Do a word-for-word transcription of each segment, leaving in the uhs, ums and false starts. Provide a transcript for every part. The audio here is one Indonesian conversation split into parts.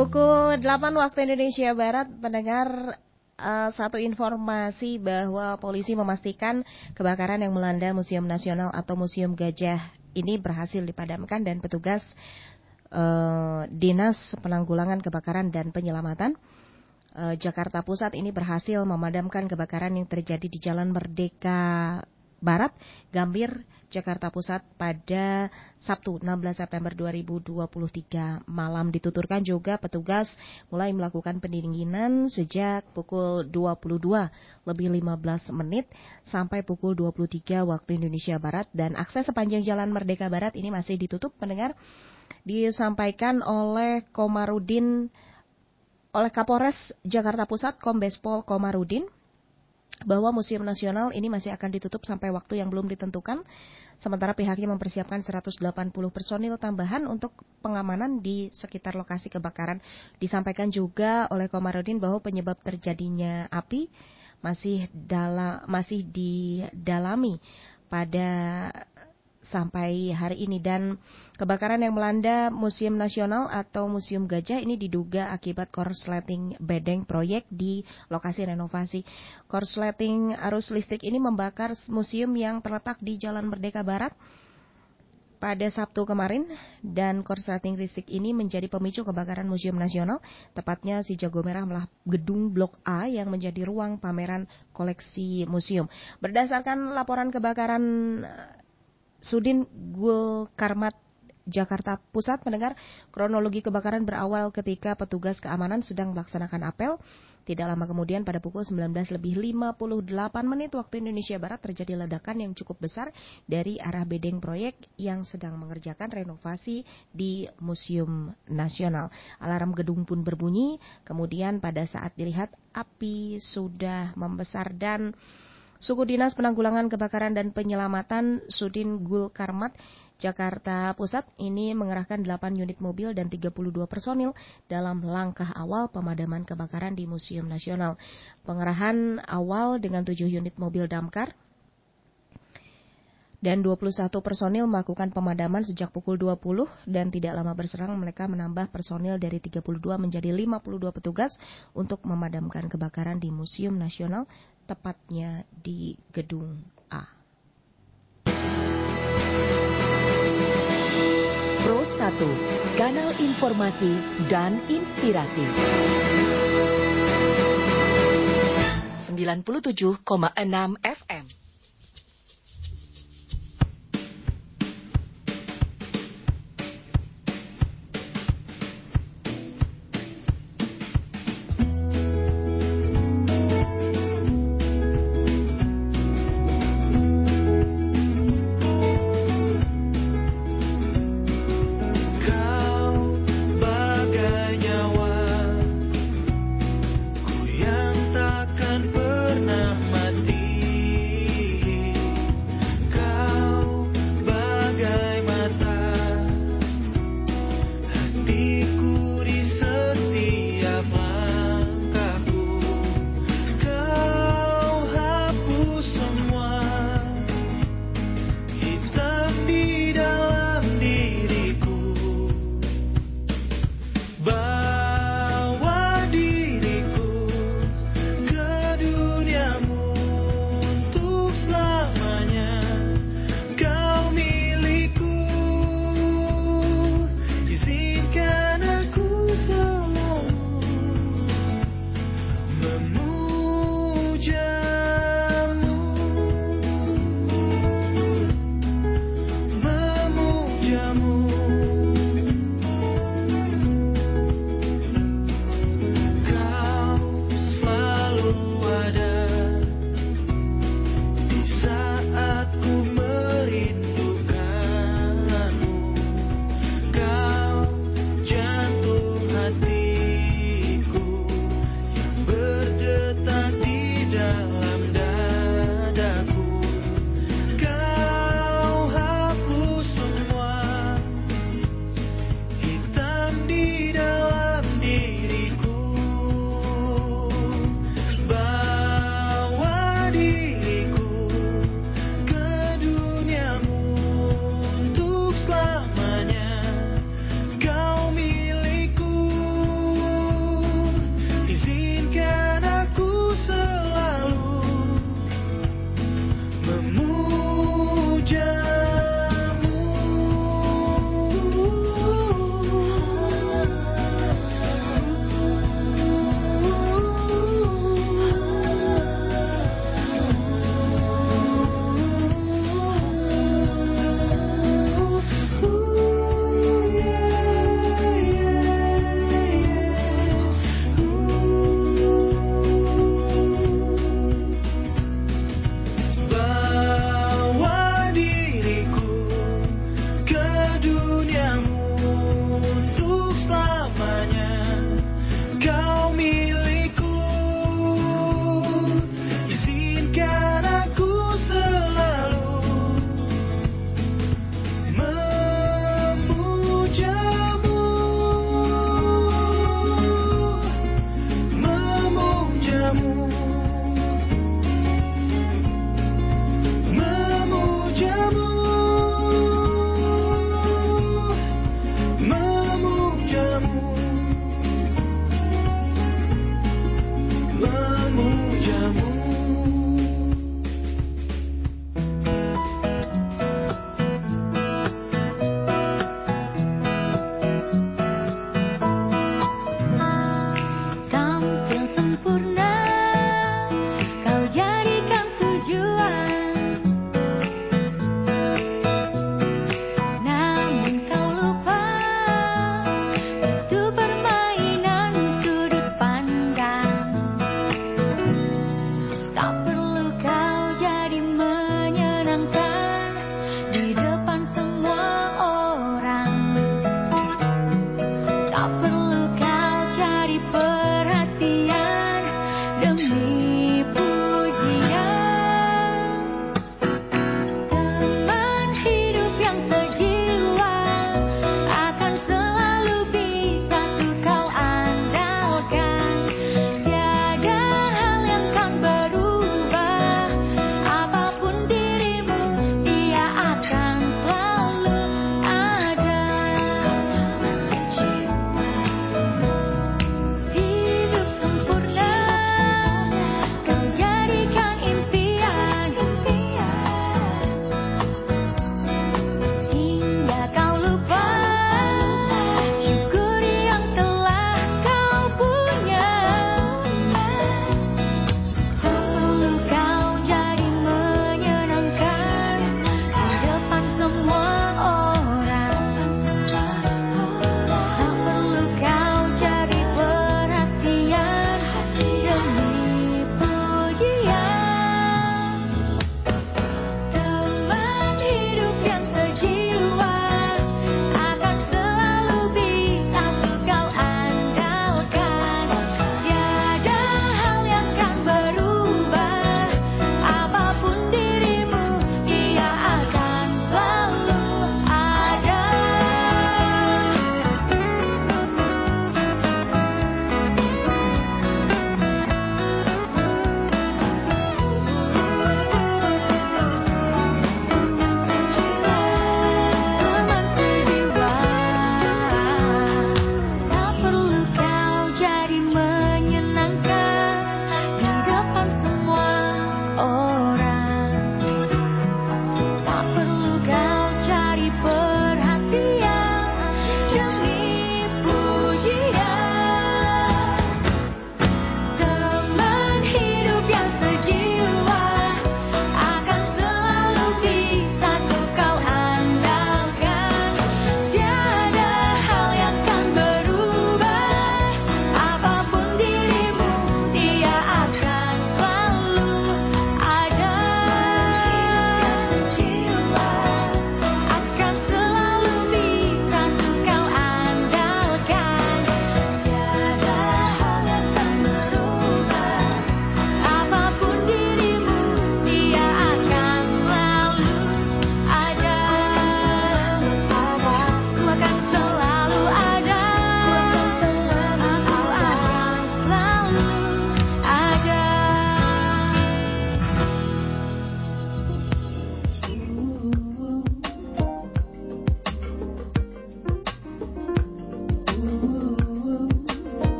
Pukul delapan waktu Indonesia Barat, pendengar, uh, satu informasi bahwa polisi memastikan kebakaran yang melanda Museum Nasional atau Museum Gajah ini berhasil dipadamkan dan petugas uh, Dinas Penanggulangan Kebakaran dan Penyelamatan uh, Jakarta Pusat ini berhasil memadamkan kebakaran yang terjadi di Jalan Merdeka Barat, Gambir, Jakarta Pusat pada Sabtu enam belas September dua ribu dua puluh tiga malam. Dituturkan juga petugas mulai melakukan pendinginan sejak pukul dua puluh dua lebih lima belas menit sampai pukul dua puluh tiga waktu Indonesia Barat, dan akses sepanjang Jalan Merdeka Barat ini masih ditutup, pendengar. Disampaikan oleh Komarudin oleh Kapolres Jakarta Pusat Kombes Pol Komarudin bahwa Museum Nasional ini masih akan ditutup sampai waktu yang belum ditentukan. Sementara pihaknya mempersiapkan seratus delapan puluh personil tambahan untuk pengamanan di sekitar lokasi kebakaran. Disampaikan juga oleh Komarudin bahwa penyebab terjadinya api masih dalam masih didalami pada sampai hari ini, dan kebakaran yang melanda Museum Nasional atau Museum Gajah ini diduga akibat korsleting bedeng proyek di lokasi renovasi. Korsleting arus listrik ini membakar museum yang terletak di Jalan Merdeka Barat pada Sabtu kemarin, dan korsleting listrik ini menjadi pemicu kebakaran Museum Nasional, tepatnya si Jago Merah melah gedung Blok A yang menjadi ruang pameran koleksi museum. Berdasarkan laporan kebakaran Sudin Gul Karmat Jakarta Pusat, mendengar, kronologi kebakaran berawal ketika petugas keamanan sedang melaksanakan apel. Tidak lama kemudian pada pukul sembilan belas lebih lima puluh delapan menit waktu Indonesia Barat terjadi ledakan yang cukup besar dari arah bedeng proyek yang sedang mengerjakan renovasi di Museum Nasional. Alarm gedung pun berbunyi. Kemudian pada saat dilihat api sudah membesar, dan Suku Dinas Penanggulangan Kebakaran dan Penyelamatan Sudin Gul Karmat Jakarta Pusat ini mengerahkan delapan unit mobil dan tiga puluh dua personil dalam langkah awal pemadaman kebakaran di Museum Nasional. Pengerahan awal dengan tujuh unit mobil damkar dan dua puluh satu personil melakukan pemadaman sejak pukul dua puluh, dan tidak lama berserang mereka menambah personil dari tiga puluh dua menjadi lima puluh dua petugas untuk memadamkan kebakaran di Museum Nasional, tepatnya di Gedung A. Pro satu, kanal informasi dan inspirasi. sembilan puluh tujuh koma enam F M. Yang takkan pernah mati.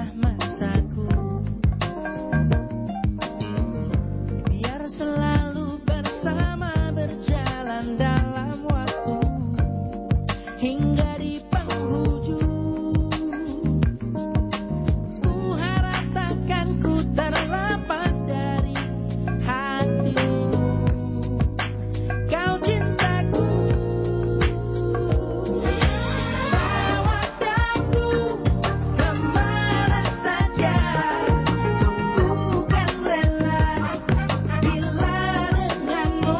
masaku, biar selalu bersama berjalan dalam waktu hingga di penghujung. Ku harap takkan ku terlepas dari hatimu, kau cintaku. Bawa daku kemana saja, ku kan rela bila denganmu.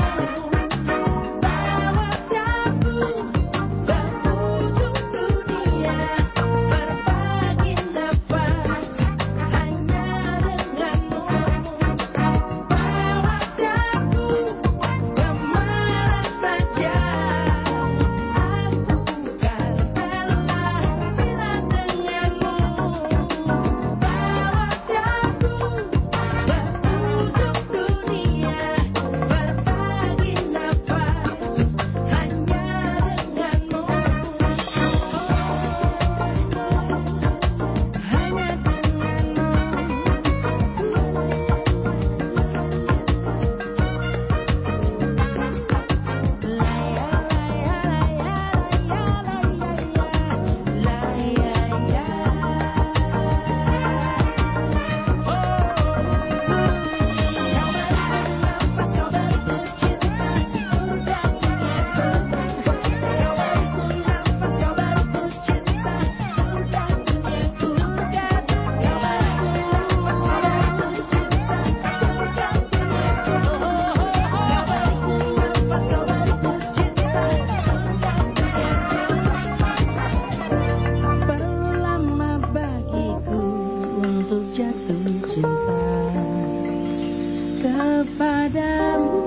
Bawa daku berujung dunia, berbagi nafas hanya denganmu. Bawa daku kemana saja, aku kan rela bila denganmu. Bawa daku berujung dunia, berbagi nafas hanya denganmu. Hanya perlu lama bagiku untuk jatuh cinta kepadamu.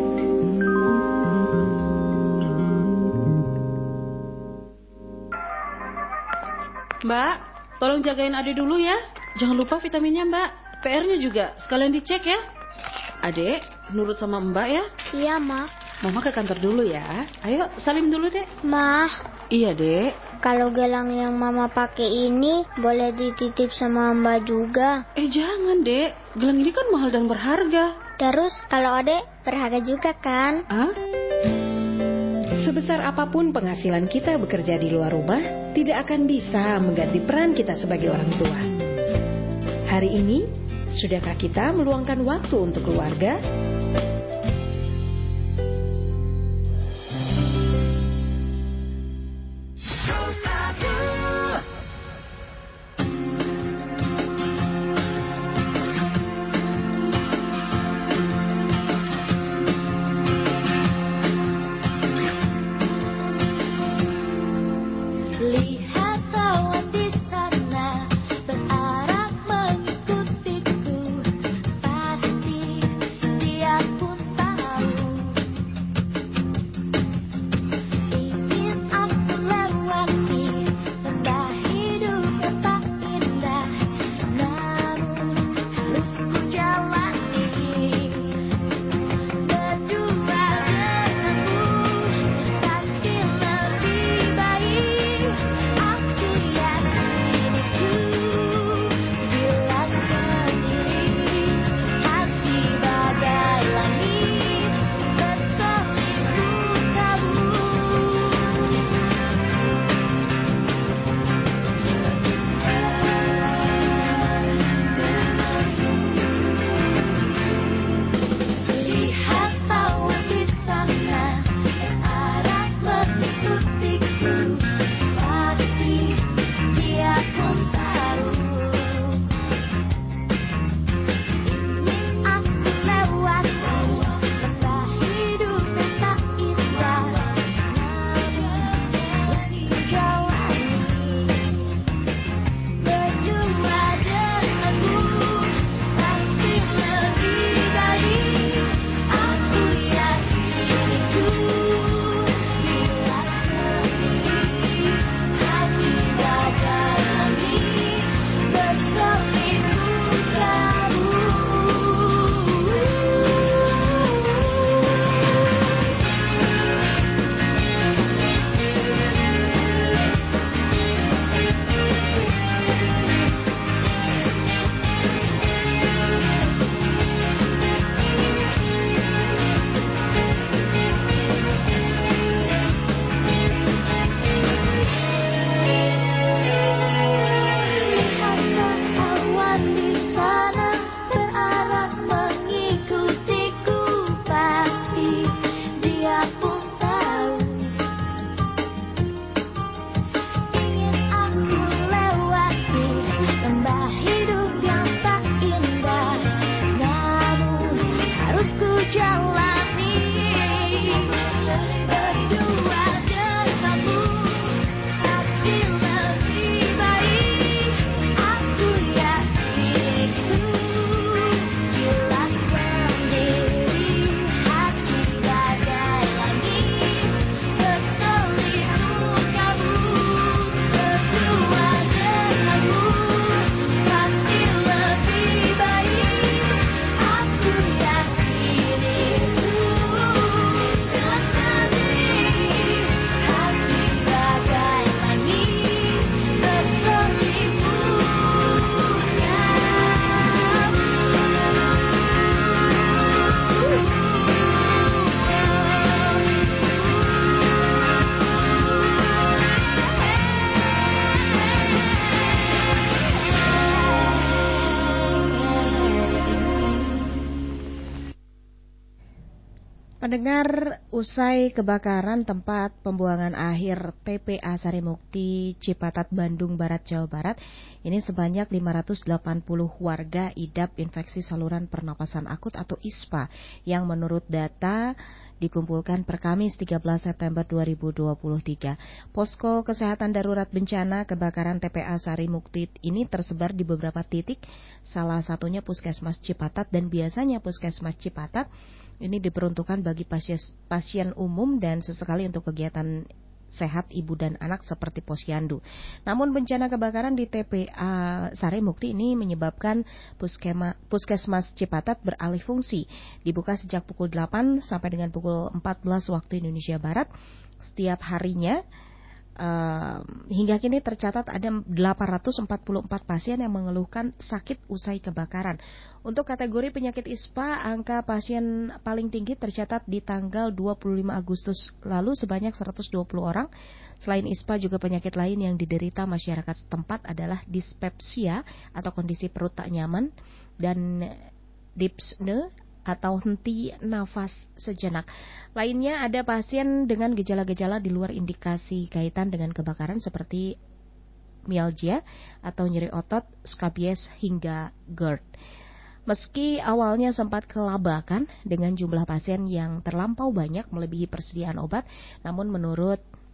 Mbak, tolong jagain Ade dulu ya. Jangan lupa vitaminnya Mbak. P R-nya juga sekalian dicek ya. Ade, nurut sama Mbak ya. Iya, Ma. Mama ke kantor dulu ya. Ayo, salim dulu dek. Ma, Iya dek. kalau gelang yang Mama pakai ini boleh dititip sama Mbak juga. Eh jangan dek. Gelang ini kan mahal dan berharga. Terus kalau Ade berharga juga kan? Hah? Sebesar apapun penghasilan kita bekerja di luar rumah, tidak akan bisa mengganti peran kita sebagai orang tua. Hari ini, sudahkah kita meluangkan waktu untuk keluarga? Lihat kawan di sana berharap mengikutiku, pasti dia Pendengar, usai kebakaran tempat pembuangan akhir T P A Sarimukti Cipatat, Bandung Barat, Jawa Barat, ini sebanyak lima ratus delapan puluh warga idap infeksi saluran pernapasan akut atau I S P A yang menurut data dikumpulkan per Kamis tiga belas September dua ribu dua puluh tiga. Posko Kesehatan Darurat Bencana Kebakaran T P A Sarimukti ini tersebar di beberapa titik, salah satunya Puskesmas Cipatat, dan biasanya Puskesmas Cipatat ini diperuntukkan bagi pasien, pasien umum dan sesekali untuk kegiatan sehat ibu dan anak seperti posyandu. Namun bencana kebakaran di T P A Sarimukti ini menyebabkan puskema, Puskesmas Cipatat beralih fungsi. Dibuka sejak pukul delapan sampai dengan pukul empat belas waktu Indonesia Barat setiap harinya. Uh, hingga kini tercatat ada delapan ratus empat puluh empat pasien yang mengeluhkan sakit usai kebakaran. Untuk kategori penyakit I S P A, angka pasien paling tinggi tercatat di tanggal dua puluh lima Agustus lalu sebanyak seratus dua puluh orang. Selain I S P A, juga penyakit lain yang diderita masyarakat setempat adalah dispepsia atau kondisi perut tak nyaman dan dyspnea atau henti nafas sejenak. Lainnya ada pasien dengan gejala-gejala di luar indikasi kaitan dengan kebakaran seperti mialgia atau nyeri otot, skabies hingga GERD. Meski awalnya sempat kelabakan dengan jumlah pasien yang terlampau banyak melebihi persediaan obat, namun menurut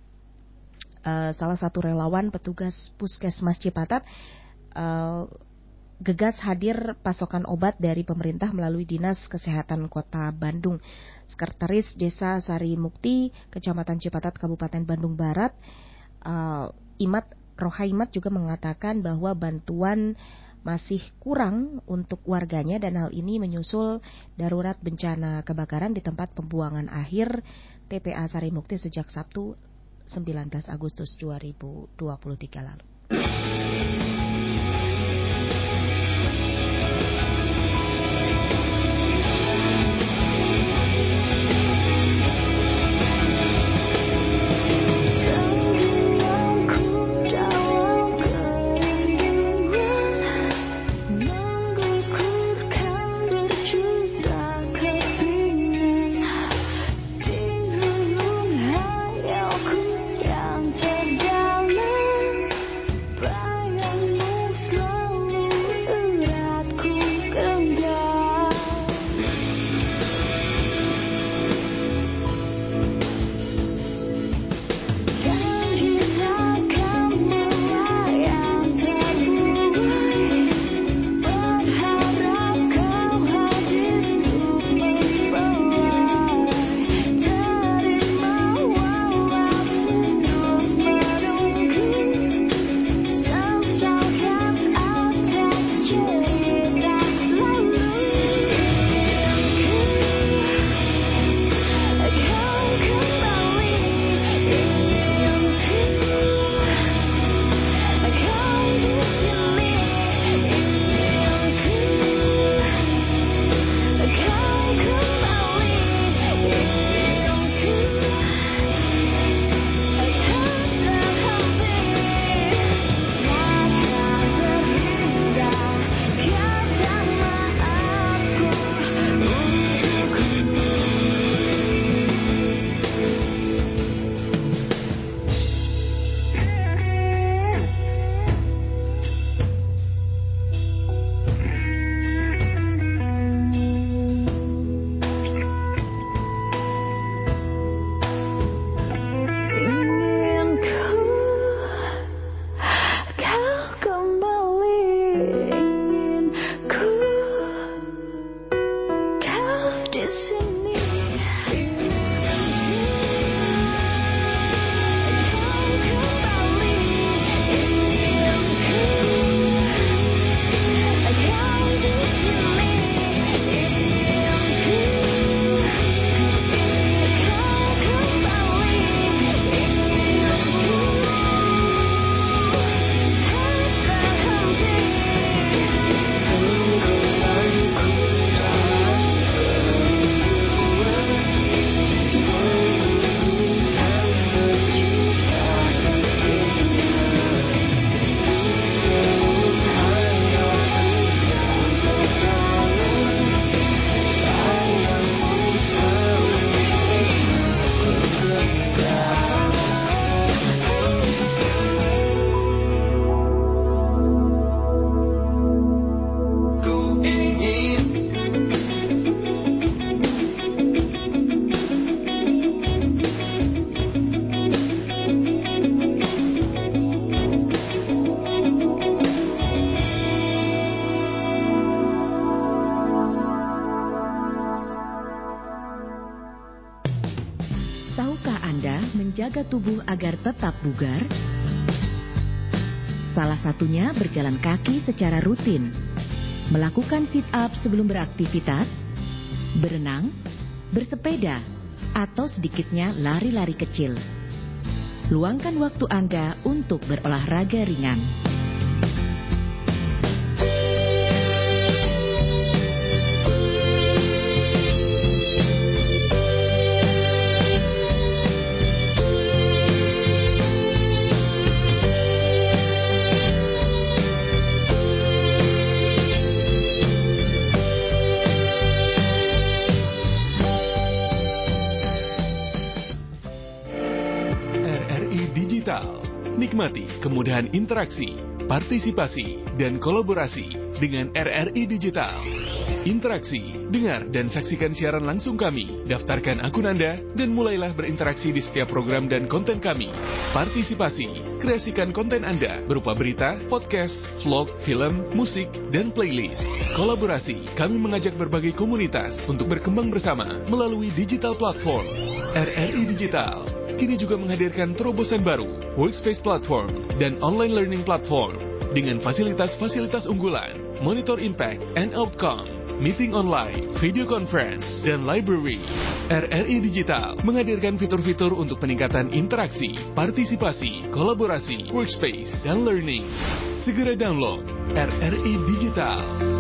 uh, salah satu relawan petugas Puskesmas Cipatat, uh, gegas hadir pasokan obat dari pemerintah melalui Dinas Kesehatan Kota Bandung. Sekretaris Desa Sarimukti, Kecamatan Cipatat, Kabupaten Bandung Barat, uh, Imat Rohaimat juga mengatakan bahwa bantuan masih kurang untuk warganya dan hal ini menyusul darurat bencana kebakaran di tempat pembuangan akhir T P A Sarimukti sejak Sabtu sembilan belas Agustus dua ribu dua puluh tiga lalu. menjaga tubuh agar tetap bugar? Salah satunya berjalan kaki secara rutin, melakukan sit up sebelum beraktivitas, berenang, bersepeda, atau sedikitnya lari-lari kecil. Luangkan waktu Anda untuk berolahraga ringan. Nikmati kemudahan interaksi, partisipasi, dan kolaborasi dengan R R I Digital. Interaksi, dengar, dan saksikan siaran langsung kami. Daftarkan akun Anda dan mulailah berinteraksi di setiap program dan konten kami. Partisipasi, kreasikan konten Anda berupa berita, podcast, vlog, film, musik, dan playlist. Kolaborasi, kami mengajak berbagai komunitas untuk berkembang bersama melalui digital platform. R R I Digital kini juga menghadirkan terobosan baru, Workspace Platform, dan Online Learning Platform, dengan fasilitas-fasilitas unggulan, Monitor Impact and Outcome, Meeting Online, Video Conference, dan Library. R R I Digital menghadirkan fitur-fitur untuk peningkatan interaksi, partisipasi, kolaborasi, workspace, dan learning. Segera download R R I Digital.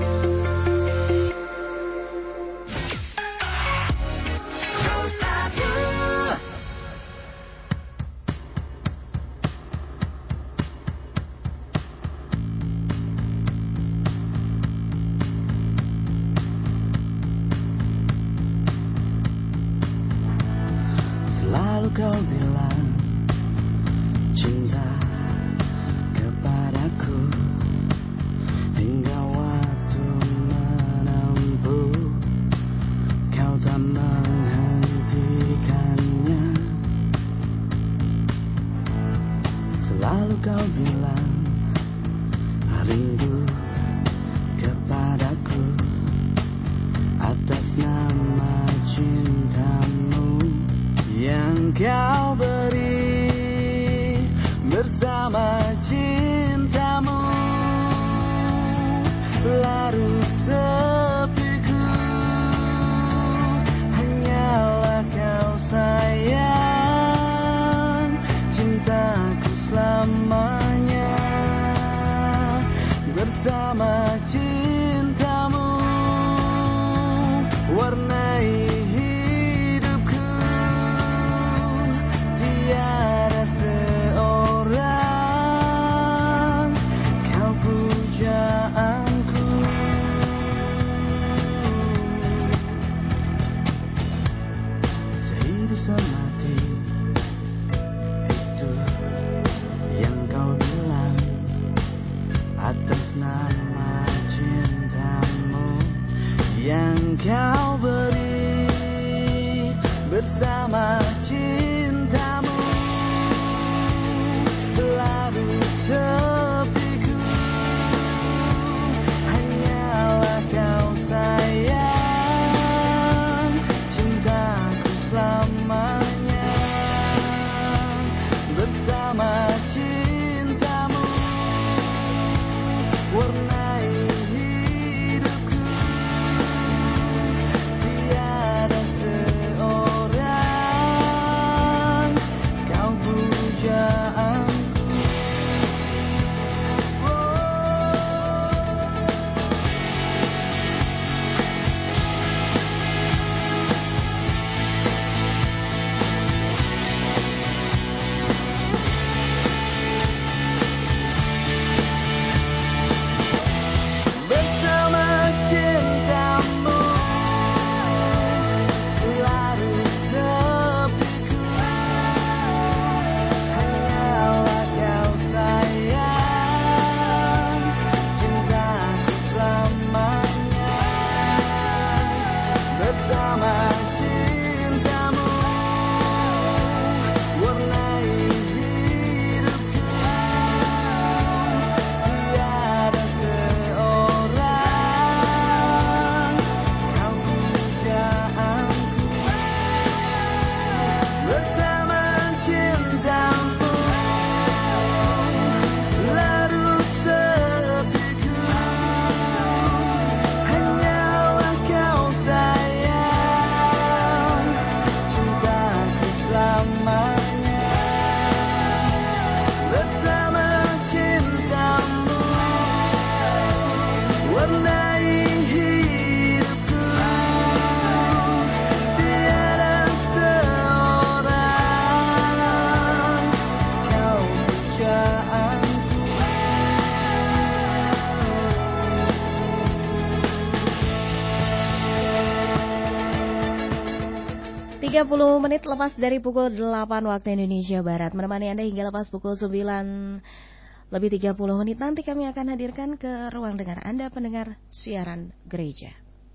Kau bilang cinta kepadaku hingga waktu menempuh, kau tak menghentikannya. Selalu kau bilang rindu kepadaku atas nama cintamu yang kau beri bersama cintamu. Larut sepiku hanyalah kau sayang, cintaku selamanya bersama cintamu. Warnai kau beri bersama cintamu. Larut sepiku hanyalah kau sayang, cintaku selamanya bersama cintamu. Warnai hidupku, tiada seorang tiga puluh menit lepas dari pukul delapan waktu Indonesia Barat. Menemani Anda hingga lepas pukul sembilan lebih tiga puluh menit. Nanti kami akan hadirkan ke ruang dengar Anda pendengar siaran gereja.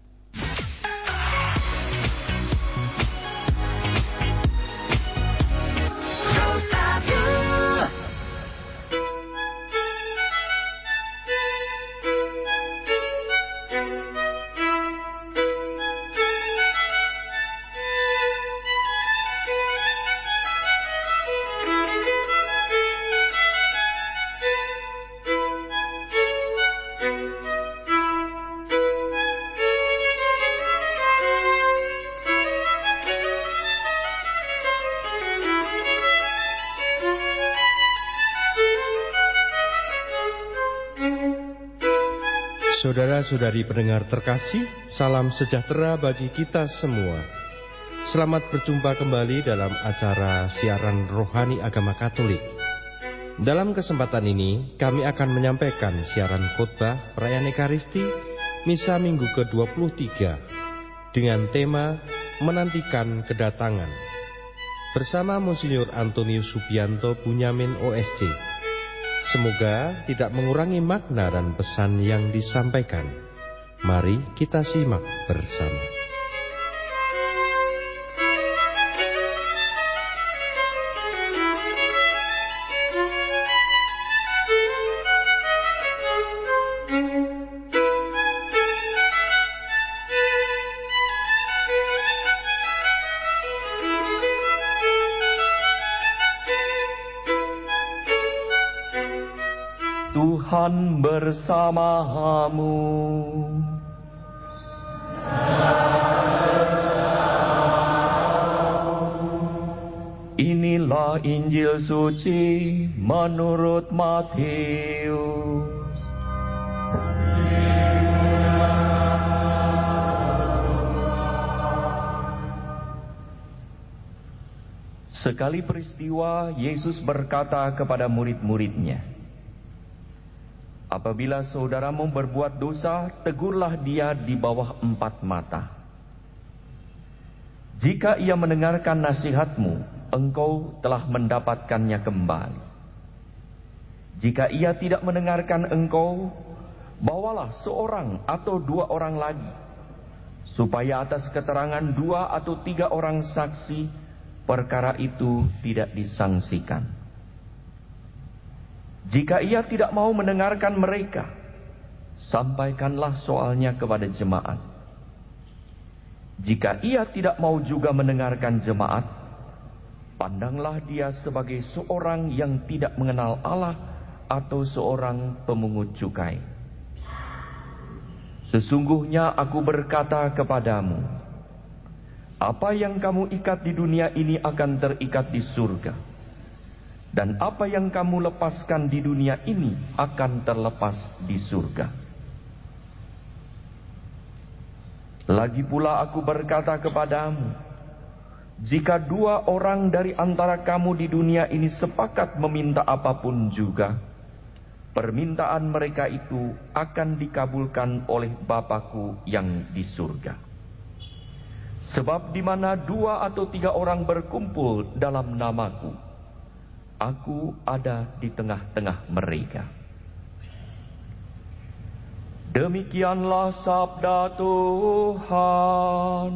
Saudara-saudari pendengar terkasih, salam sejahtera bagi kita semua. Selamat berjumpa kembali dalam acara siaran rohani agama Katolik. Dalam kesempatan ini, kami akan menyampaikan siaran khotbah perayaan Ekaristi Misa Minggu ke dua puluh tiga dengan tema Menantikan Kedatangan bersama Monsinyur Antonius Subianto Bunyamin O S C. Semoga tidak mengurangi makna dan pesan yang disampaikan. Mari kita simak bersama. Tuhan bersamamu. Inilah Injil suci menurut Matius. Sekali peristiwa, Yesus berkata kepada murid-muridnya, apabila saudaramu berbuat dosa, tegurlah dia di bawah empat mata. Jika ia mendengarkan nasihatmu, engkau telah mendapatkannya kembali. Jika ia tidak mendengarkan engkau, bawalah seorang atau dua orang lagi, supaya atas keterangan dua atau tiga orang saksi, perkara itu tidak disangsikan. Jika ia tidak mau mendengarkan mereka, sampaikanlah soalnya kepada jemaat. Jika ia tidak mau juga mendengarkan jemaat, pandanglah dia sebagai seorang yang tidak mengenal Allah atau seorang pemungut cukai. Sesungguhnya aku berkata kepadamu, apa yang kamu ikat di dunia ini akan terikat di surga. Dan apa yang kamu lepaskan di dunia ini akan terlepas di surga. Lagi pula aku berkata kepadamu, jika dua orang dari antara kamu di dunia ini sepakat meminta apapun juga, permintaan mereka itu akan dikabulkan oleh Bapa-Ku yang di surga. Sebab di mana dua atau tiga orang berkumpul dalam nama-Ku, Aku ada di tengah-tengah mereka. Demikianlah sabda Tuhan.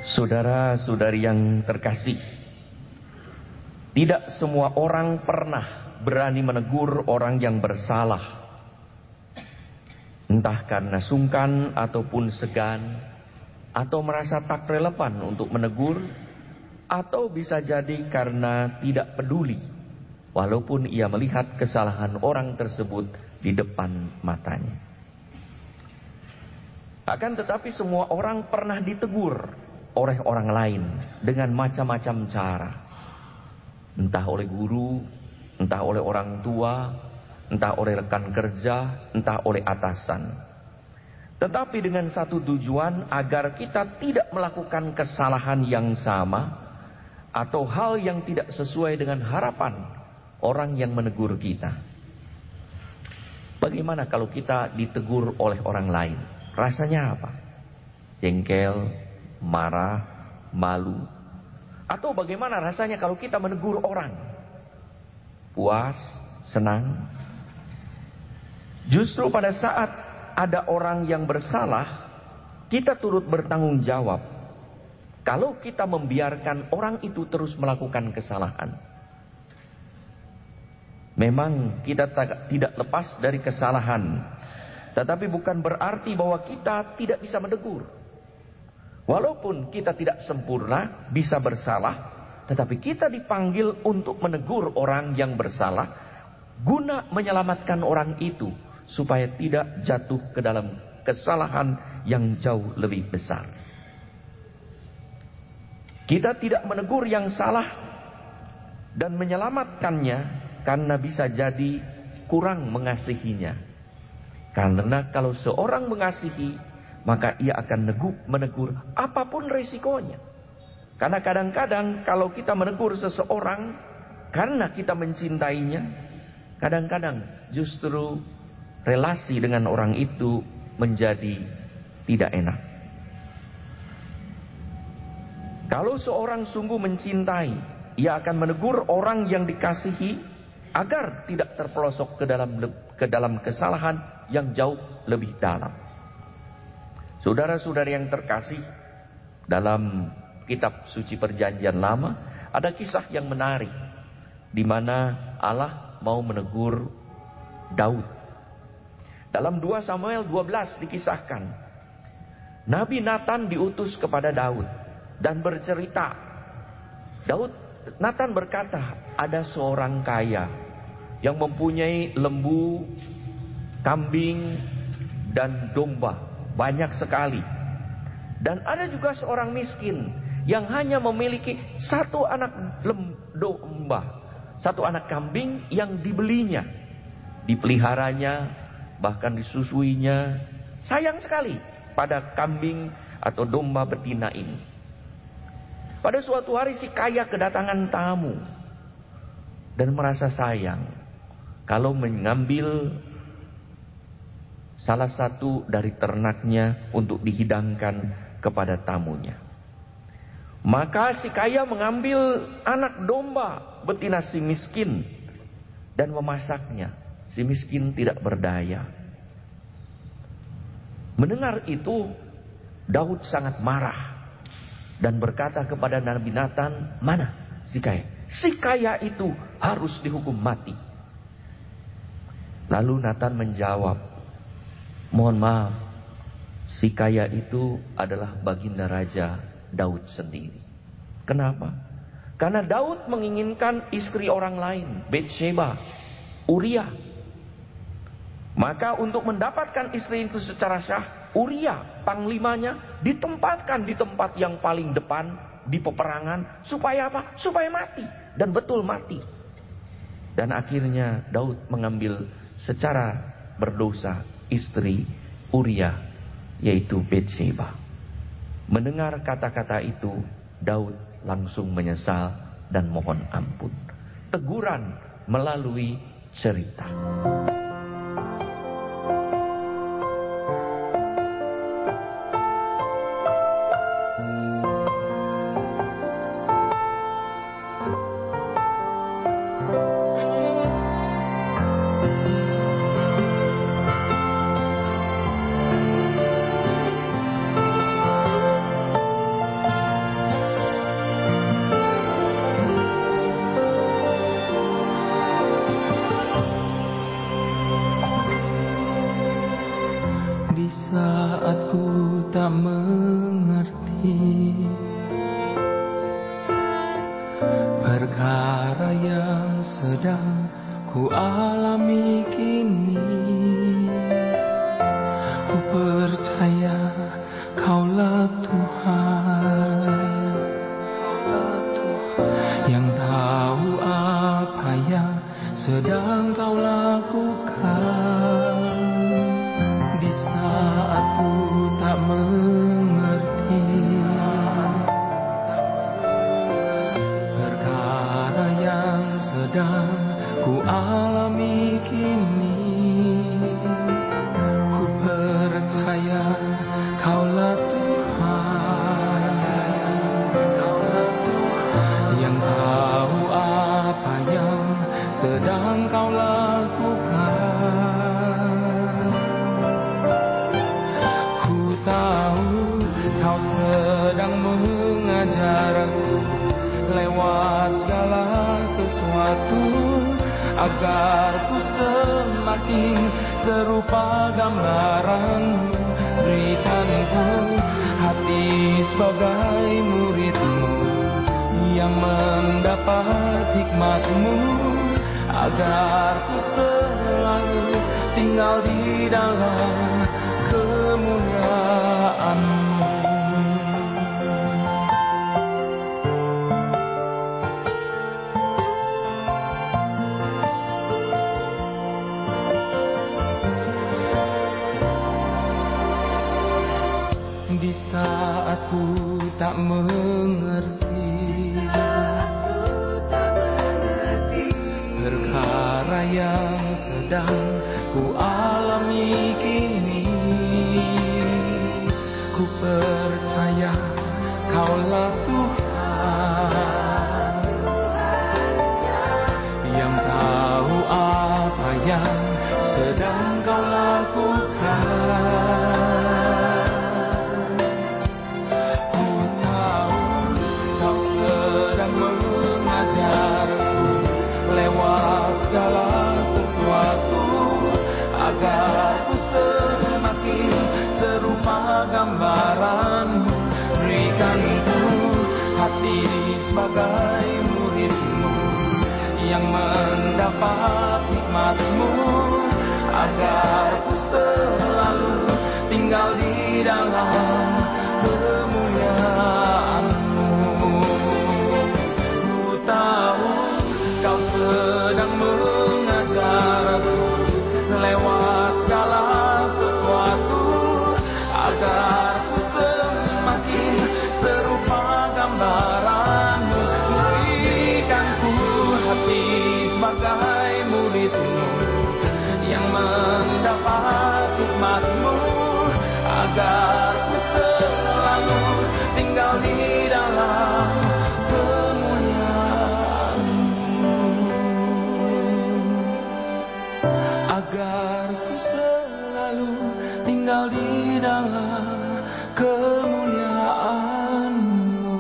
Saudara-saudari yang terkasih, tidak semua orang pernah berani menegur orang yang bersalah. Entah karena sungkan ataupun segan, atau merasa tak relevan untuk menegur, atau bisa jadi karena tidak peduli, walaupun ia melihat kesalahan orang tersebut di depan matanya. Akan tetapi semua orang pernah ditegur oleh orang lain dengan macam-macam cara. Entah oleh guru, entah oleh orang tua, entah oleh rekan kerja, entah oleh atasan. Tetapi dengan satu tujuan, agar kita tidak melakukan kesalahan yang sama atau hal yang tidak sesuai dengan harapan orang yang menegur kita. Bagaimana kalau kita ditegur oleh orang lain? Rasanya apa? Jengkel, marah, malu. Atau bagaimana rasanya kalau kita menegur orang? Puas, senang. Justru pada saat ada orang yang bersalah, kita turut bertanggung jawab. Kalau kita membiarkan orang itu terus melakukan kesalahan, memang kita tidak lepas dari kesalahan, tetapi bukan berarti bahwa kita tidak bisa menegur. Walaupun kita tidak sempurna, bisa bersalah, tetapi kita dipanggil untuk menegur orang yang bersalah, guna menyelamatkan orang itu supaya tidak jatuh ke dalam kesalahan yang jauh lebih besar. Kita tidak menegur yang salah dan menyelamatkannya karena bisa jadi kurang mengasihinya. Karena kalau seorang mengasihi, maka ia akan negur, menegur apapun resikonya. Karena kadang-kadang kalau kita menegur seseorang karena kita mencintainya, kadang-kadang justru relasi dengan orang itu menjadi tidak enak. Kalau seorang sungguh mencintai, ia akan menegur orang yang dikasihi agar tidak terpelosok ke dalam ke dalam kesalahan yang jauh lebih dalam. Saudara-saudari yang terkasih, dalam kitab suci Perjanjian Lama ada kisah yang menarik di mana Allah mau menegur Daud. Dalam dua Samuel dua belas dikisahkan, Nabi Nathan diutus kepada Daud dan bercerita. Daud, Nathan berkata, ada seorang kaya yang mempunyai lembu, kambing, dan domba banyak sekali. Dan ada juga seorang miskin yang hanya memiliki satu anak domba, satu anak kambing yang dibelinya, dipeliharanya, bahkan disusuinya. Sayang sekali pada kambing atau domba betina ini. Pada suatu hari si kaya kedatangan tamu dan merasa sayang kalau mengambil salah satu dari ternaknya untuk dihidangkan kepada tamunya. Maka si kaya mengambil anak domba betina si miskin dan memasaknya. Si miskin tidak berdaya. Mendengar itu, Daud sangat marah dan berkata kepada Nabi Nathan, mana si kaya? Si kaya itu harus dihukum mati. Lalu Nathan menjawab, mohon maaf, si kaya itu adalah baginda Raja Daud sendiri. Kenapa? Karena Daud menginginkan istri orang lain, Betsheba, Uria. Maka untuk mendapatkan istri itu secara sah, Uria, panglimanya, ditempatkan di tempat yang paling depan di peperangan. Supaya apa? Supaya mati. Dan betul mati. Dan akhirnya Daud mengambil secara berdosa istri Uria, yaitu Betsheba. Mendengar kata-kata itu, Daud langsung menyesal dan mohon ampun. Teguran melalui cerita. Perkara yang sedang ku alami kini, ku percaya Kaulah Tuhan yang tahu apa yang sedang Kau lakukan. Di saat ku tak mengerti perkara yang sedang ku alami kini, ku percaya Kaulah Tuhan yang tahu apa yang sedang Kau lakukan. Ku tahu Kau sedang mengajarku lewat segala sesuatu, agar ku semakin serupa gambaran-Mu. Berikan ku hati sebagai murid-Mu yang mendapat hikmat-Mu, agar ku selalu tinggal di dalam kemuliaan-Mu. Di saat ku tak mengerti perkara yang sedang ku alami kini, ku percaya Kaulah Tuhan yang tahu apa yang sedang Kau lakukan. Lewat segala sesuatu, agar ku semakin serupa gambaran-Mu. Berikan ku hati sebagai murid-Mu yang mendapat hikmat-Mu, agar ku selalu tinggal di dalam kemuliaan-Mu. Ku tahu Kau sedang mengajarku lewat segala sesuatu, agar ku semakin serupa gambaran-Mu. Berikan ku hati sebagai murid-Mu yang mendapat hikmat-Mu, agar ku selalu tinggal di dalam agar ku selalu tinggal di dalam kemuliaan-Mu.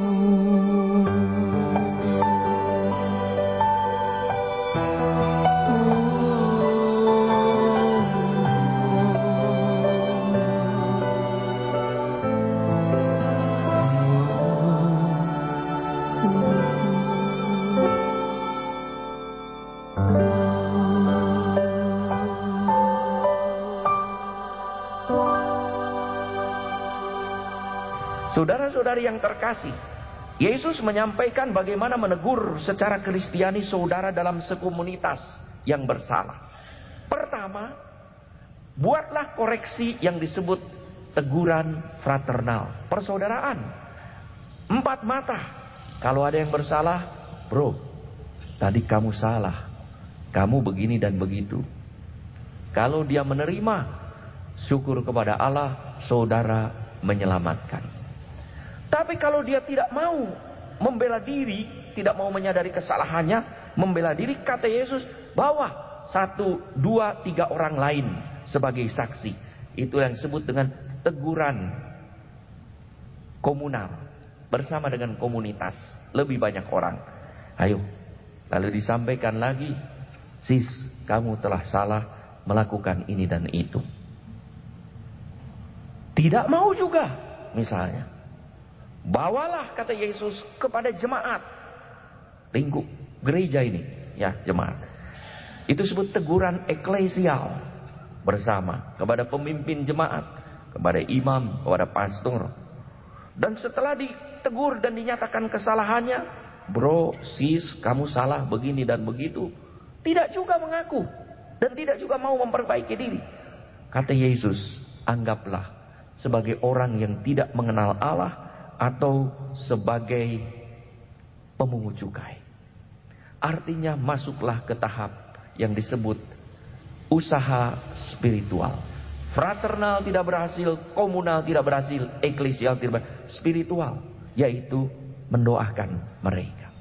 Saudara-saudari yang terkasih, Yesus menyampaikan bagaimana menegur secara Kristiani saudara dalam sekomunitas yang bersalah. Pertama, buatlah koreksi yang disebut teguran fraternal, persaudaraan. Empat mata. Kalau ada yang bersalah, bro, tadi kamu salah, kamu begini dan begitu. Kalau dia menerima, syukur kepada Allah, saudara menyelamatkan. Tapi kalau dia tidak mau membela diri, tidak mau menyadari kesalahannya, membela diri, kata Yesus, bawa satu, dua, tiga orang lain sebagai saksi. Itu yang disebut dengan teguran komunal, bersama dengan komunitas, lebih banyak orang. Ayo, lalu disampaikan lagi, sis, kamu telah salah melakukan ini dan itu. Tidak mau juga, misalnya. Bawalah, kata Yesus, kepada jemaat. Lingkup gereja ini, ya, jemaat. Itu disebut teguran eklesial bersama kepada pemimpin jemaat, kepada imam, kepada pastor. Dan setelah ditegur dan dinyatakan kesalahannya, bro, sis, kamu salah begini dan begitu, tidak juga mengaku dan tidak juga mau memperbaiki diri. Kata Yesus, anggaplah sebagai orang yang tidak mengenal Allah atau sebagai pemungut cukai. Artinya masuklah ke tahap yang disebut usaha spiritual. Fraternal tidak berhasil, komunal tidak berhasil, eklesial tidak berhasil, spiritual, yaitu mendoakan mereka.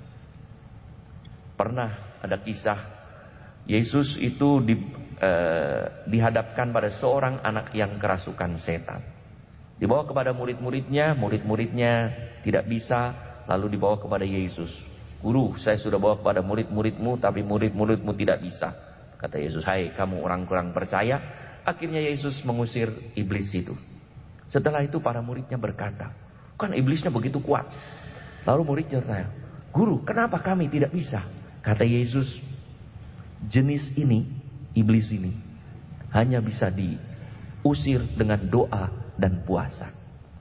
Pernah ada kisah Yesus itu di, eh, dihadapkan pada seorang anak yang kerasukan setan. Dibawa kepada murid-muridnya, murid-muridnya tidak bisa, lalu dibawa kepada Yesus. Guru, saya sudah bawa kepada murid-muridmu, tapi murid-muridmu tidak bisa. Kata Yesus, hai kamu orang kurang percaya. Akhirnya Yesus mengusir iblis itu. Setelah itu para muridnya berkata, kan iblisnya begitu kuat. Lalu muridnya bertanya, guru, kenapa kami tidak bisa? Kata Yesus, jenis ini, iblis ini, hanya bisa diusir dengan doa dan puasa.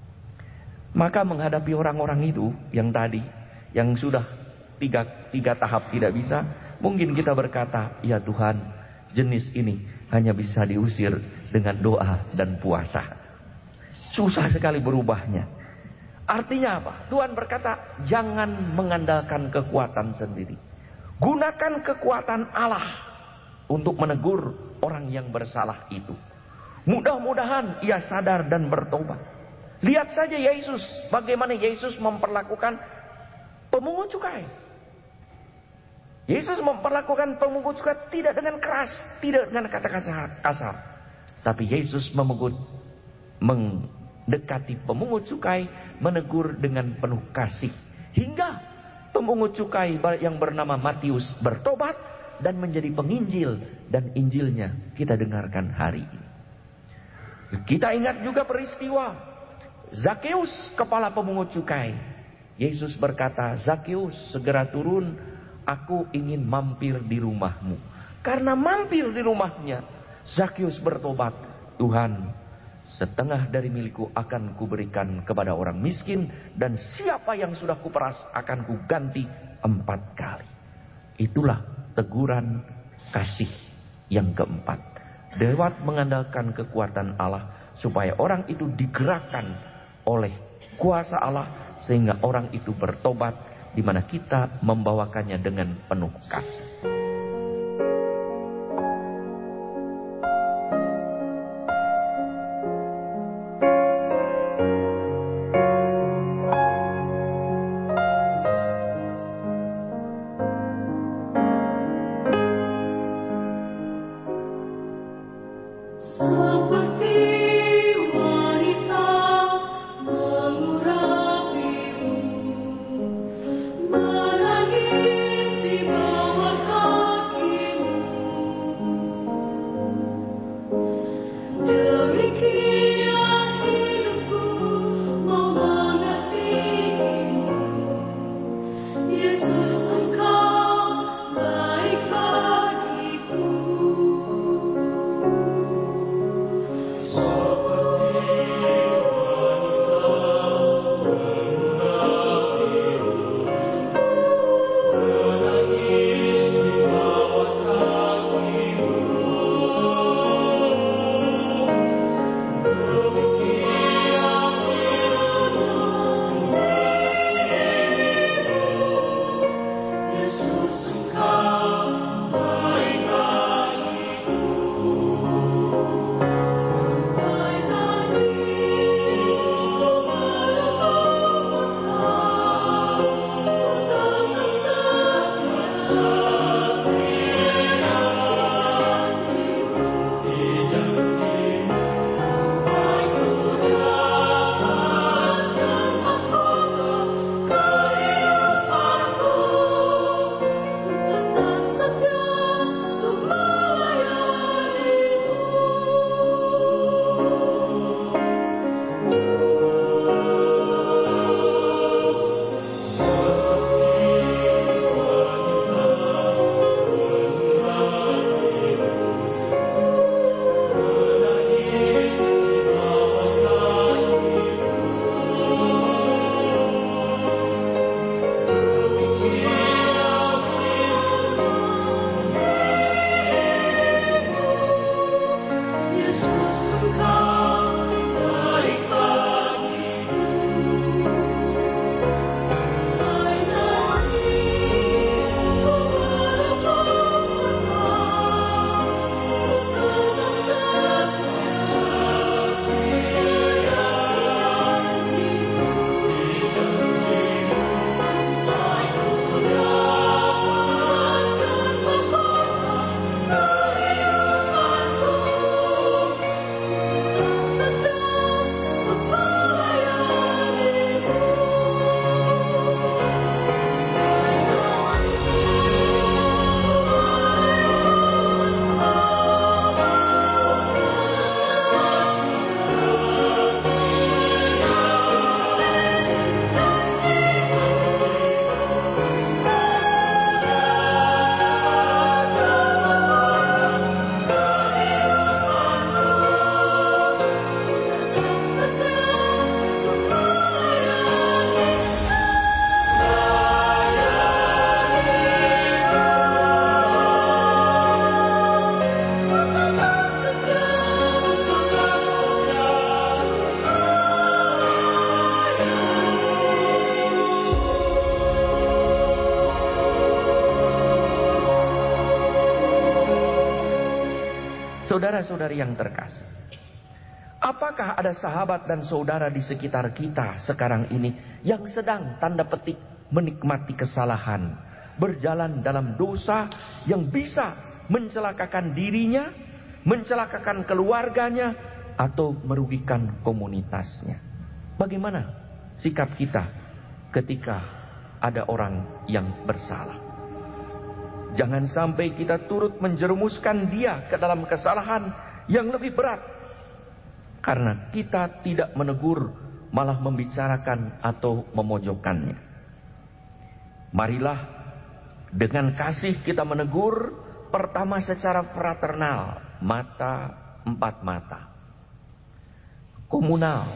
Maka menghadapi orang-orang itu yang tadi, yang sudah tiga, tiga tahap tidak bisa, mungkin kita berkata, ya Tuhan, jenis ini hanya bisa diusir dengan doa dan puasa. Susah sekali berubahnya. Artinya apa? Tuhan berkata, jangan mengandalkan kekuatan sendiri. Gunakan kekuatan Allah untuk menegur orang yang bersalah itu. Mudah-mudahan ia sadar dan bertobat. Lihat saja Yesus, bagaimana Yesus memperlakukan pemungut cukai. Yesus memperlakukan pemungut cukai tidak dengan keras, tidak dengan kata-kata kasar. Tapi Yesus memegut, mendekati pemungut cukai, menegur dengan penuh kasih. Hingga pemungut cukai yang bernama Matius bertobat dan menjadi penginjil. Dan Injilnya kita dengarkan hari ini. Kita ingat juga peristiwa Zakeus, kepala pemungut cukai. Yesus berkata, Zakeus, segera turun, aku ingin mampir di rumahmu. Karena mampir di rumahnya, Zakeus bertobat, Tuhan, setengah dari milikku akan kuberikan kepada orang miskin, dan siapa yang sudah kuperas akan kuganti empat kali. Itulah teguran kasih yang keempat. Lewat mengandalkan kekuatan Allah, supaya orang itu digerakkan oleh kuasa Allah, sehingga orang itu bertobat, di mana kita membawakannya dengan penuh kasih. Menangisi bahwa kau Saudara-saudari yang terkasih, apakah ada sahabat dan saudara di sekitar kita sekarang ini yang sedang tanda petik menikmati kesalahan, berjalan dalam dosa yang bisa mencelakakan dirinya, mencelakakan keluarganya, atau merugikan komunitasnya? Bagaimana sikap kita ketika ada orang yang bersalah? Jangan sampai kita turut menjerumuskan dia ke dalam kesalahan yang lebih berat, karena kita tidak menegur, malah membicarakan atau memojokkannya. Marilah dengan kasih kita menegur, pertama secara fraternal, mata empat mata, komunal,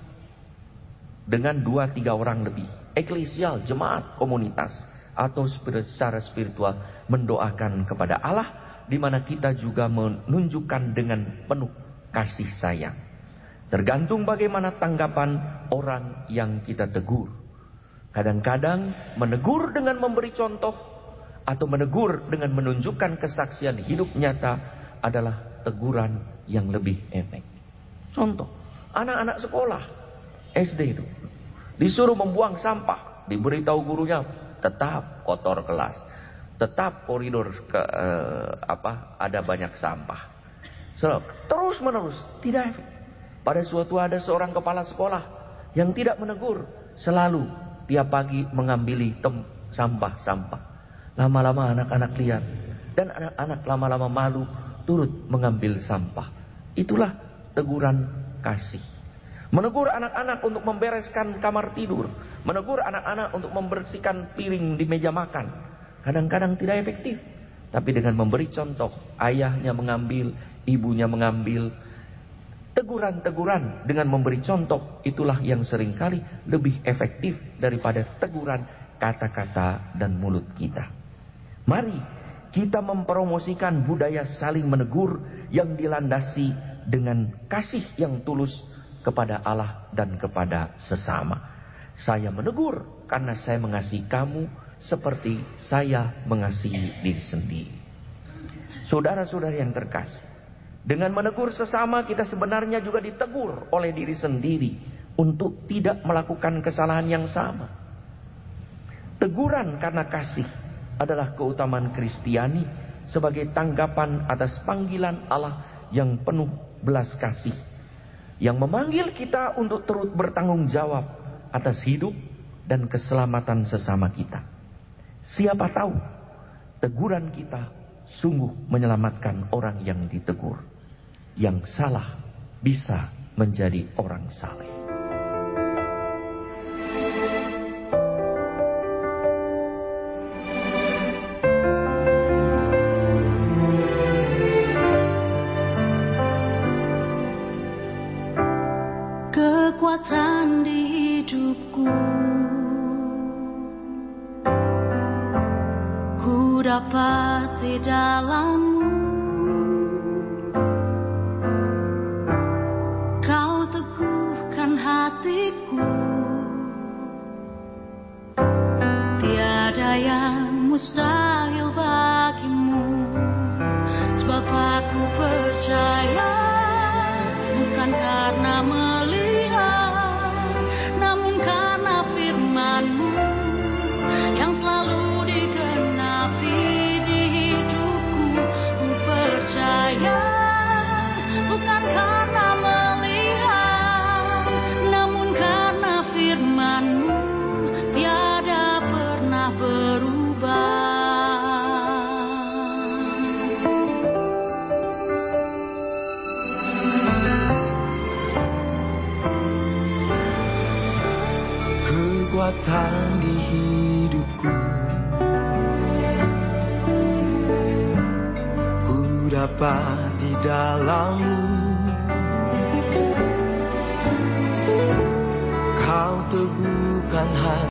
dengan dua tiga orang lebih, eklesial, jemaat, komunitas, atau secara spiritual mendoakan kepada Allah, di mana kita juga menunjukkan dengan penuh kasih sayang. Tergantung bagaimana tanggapan orang yang kita tegur. Kadang-kadang menegur dengan memberi contoh, atau menegur dengan menunjukkan kesaksian hidup nyata adalah teguran yang lebih efektif. Contoh, anak-anak sekolah S D itu disuruh membuang sampah, diberitahu gurunya, tetap kotor kelas, tetap koridor ke eh, apa ada banyak sampah. So, terus menerus tidak efektif. Pada suatu ada seorang kepala sekolah yang tidak menegur, selalu tiap pagi mengambil tem sampah-sampah. Lama-lama anak-anak lihat, dan anak-anak lama-lama malu turut mengambil sampah. Itulah teguran kasih. Menegur anak-anak untuk membereskan kamar tidur, menegur anak-anak untuk membersihkan piring di meja makan, kadang-kadang tidak efektif. Tapi dengan memberi contoh, ayahnya mengambil, ibunya mengambil, teguran-teguran dengan memberi contoh, itulah yang seringkali lebih efektif daripada teguran kata-kata dan mulut kita. Mari kita mempromosikan budaya saling menegur yang dilandasi dengan kasih yang tulus kepada Allah dan kepada sesama. Saya menegur karena saya mengasihi kamu seperti saya mengasihi diri sendiri. Saudara-saudari yang terkasih, dengan menegur sesama kita sebenarnya juga ditegur oleh diri sendiri untuk tidak melakukan kesalahan yang sama. Teguran karena kasih adalah keutamaan Kristiani sebagai tanggapan atas panggilan Allah yang penuh belas kasih, yang memanggil kita untuk turut bertanggung jawab atas hidup dan keselamatan sesama kita. Siapa tahu teguran kita sungguh menyelamatkan orang yang ditegur. Yang salah bisa menjadi orang saleh. Kekuatan di hidupku, ku dapat di dalammu. Kau teguhkan hatiku, tiada yang mustahil bagimu. Sebab aku percaya, bukan karena melihat, namun karena firman-Mu yang selalu digenapi di hidupku. Ku percaya, bukan karena melihat, namun karena firman-Mu tiada pernah berubah. Kekuatan di hidupku, ku dapat di dalam-Mu. Kau teguhkan hati.